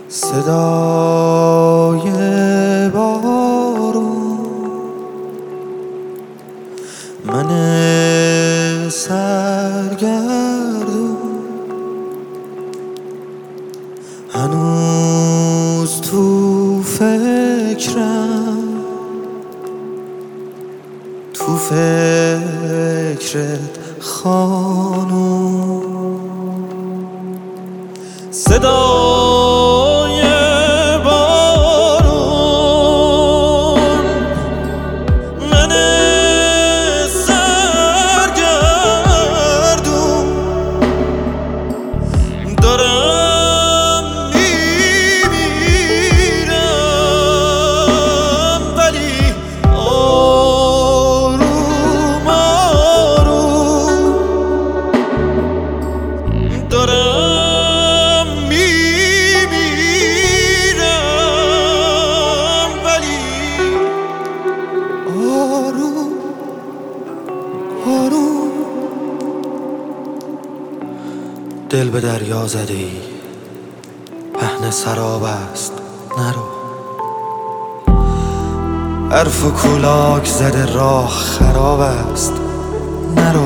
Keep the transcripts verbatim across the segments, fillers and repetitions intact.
صدای بارون، من سرگردون هنوز تو فکرم، تو فکرت خانوم. صدای بارون، من سرگردون دارم میمیرم، ولی آروم آروم دارم دل به دریا زده ای، پهن سراب است نرو. حرف و کولاک زده راه خراب است نرو.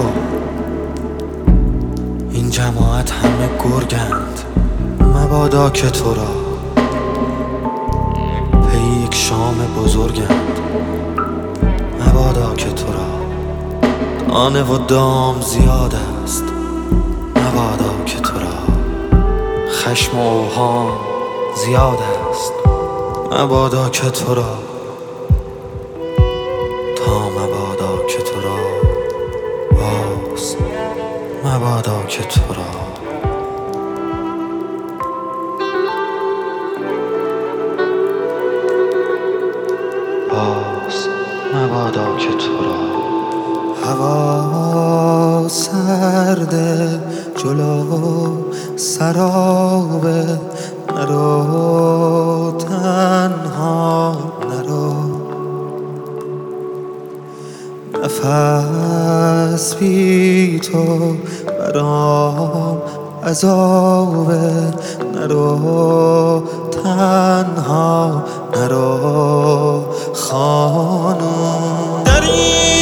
این جماعت همه گرگند، مبادا که تو را پی یک شام بزرگند، مبادا که تو را دانه و دام زیاد است، مبادا که تو را خشم و اوهام زیاد است، مبادا که تو را تا مبادا که تو را باز، مبادا که تو را باز، مبادا که تو را. هوا سرده جلو سرابه، نرو تنها نرو. نفس بی تو برام عذابه، نرو تنها نرو خانوم.